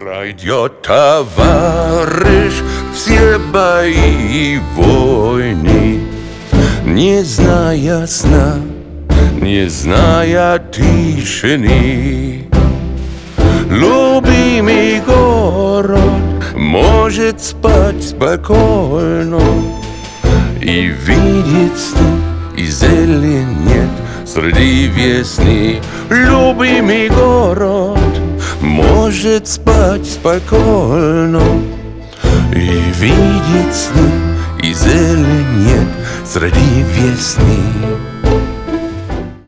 Пройдет товарищ все бои и войны, не зная сна, не зная тишины. Любимый город может спать спокойно и видеть сны, и зелень нет среди весны. Любимый город может спать спокойно и видеть сны, и зелень нет среди весны.